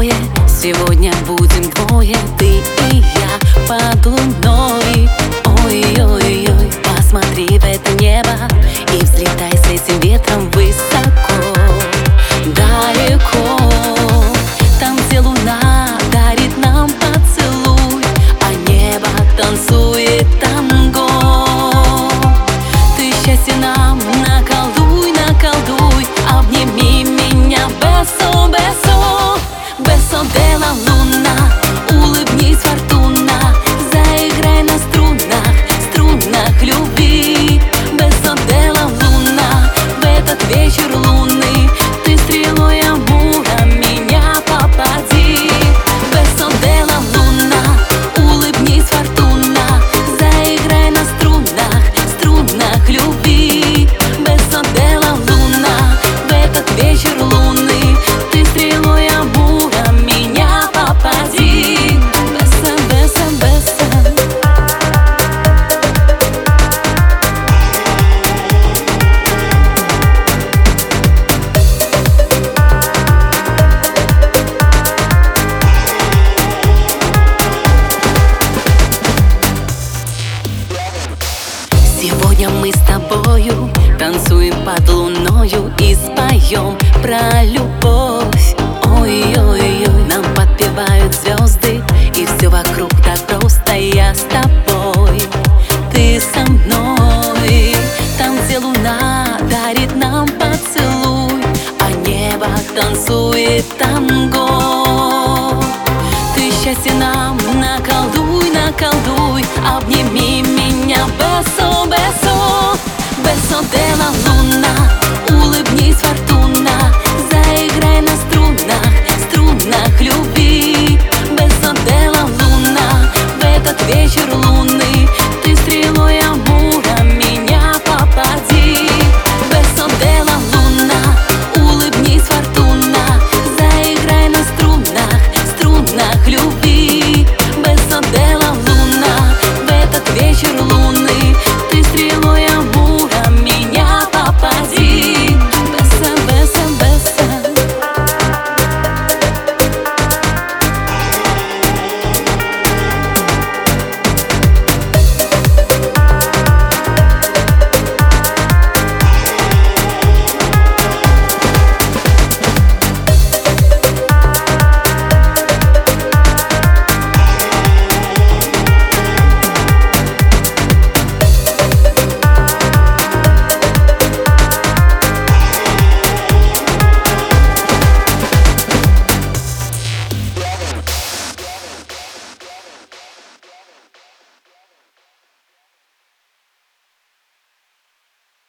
тобой. Сегодня будем двое, ты и я под луной. Ой-ой-ой, посмотри в это небо и взлетай с этим ветром высоко, далеко. Там, где луна дарит нам поцелуй, а небо танцует танго. Ты счастье нам наколдуй, наколдуй, обними меня бесо, бесо. Бесо де ла луна, улыбнись, фортуна, заиграй на струнах, струнах любви. Бесо де ла луна, в этот вечер лунный ты стрелой амура меня попади. Бесо де ла луна, улыбнись, фортуна, заиграй на струнах, струнах любви. Бесо де ла луна, в этот вечер лунный ты стрелой амура меня попади. Бесо, бесо, бесо. Сегодня мы с тобою танцуем под луною и споем про любовь. Ой-ой-ой, нам подпевают звезды, и все вокруг так просто. Я с тобой, ты со мной. Там, где луна дарит нам поцелуй, а небо танцует танго. Ты счастье нам наколдуй, наколдуй, обними меня бесо, бесо. Бесо де ла луна.